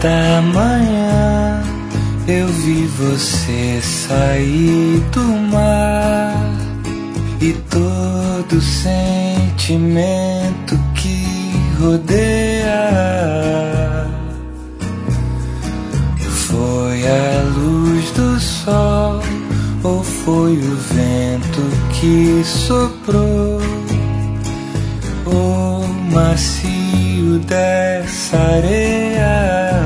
da manhã eu vi você sair do mar, e todo sentimento que rodeia foi a luz do sol, ou foi o vento que soprou, o macio dessa areia.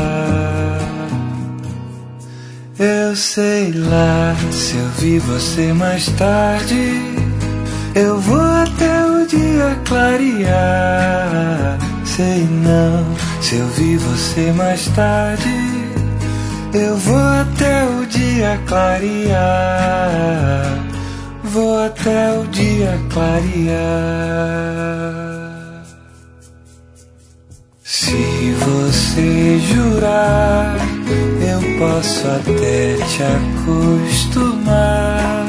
Eu sei lá, se eu vi você mais tarde, eu vou até o dia clarear. Sei não, se eu vi você mais tarde, eu vou até o dia clarear. Vou até o dia clarear. Se você jurar, eu posso até te acostumar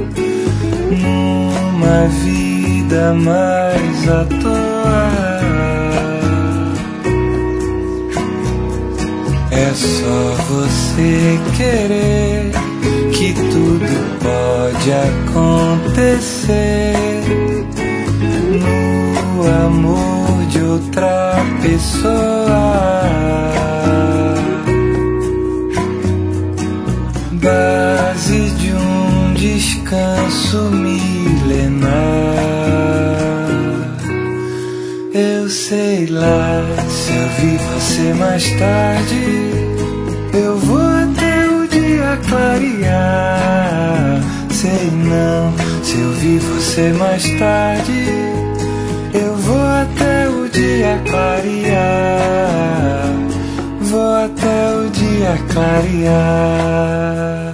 numa vida mais à toa. É só você querer, que tudo pode acontecer no amor de outra pessoa. Base de um descanso milenar. Eu sei lá, se eu vi você mais tarde, eu vou até o dia clarear. Sei não, se eu vi você mais tarde, eu vou até o dia clarear. Vou até o dia clarear.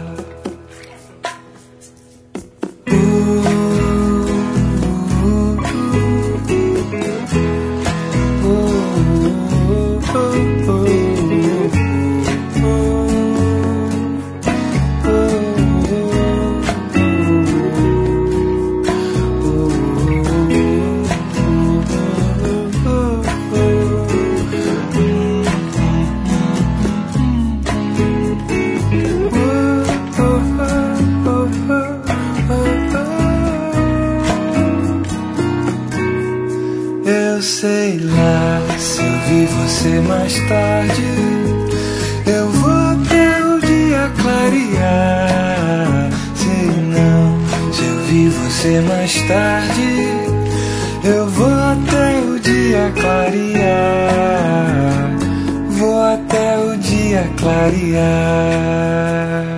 Eu sei lá, se eu vi você mais tarde, eu vou até o dia clarear. Sei não, se eu vi você mais tarde, eu vou até o dia clarear. Vou até o dia clarear.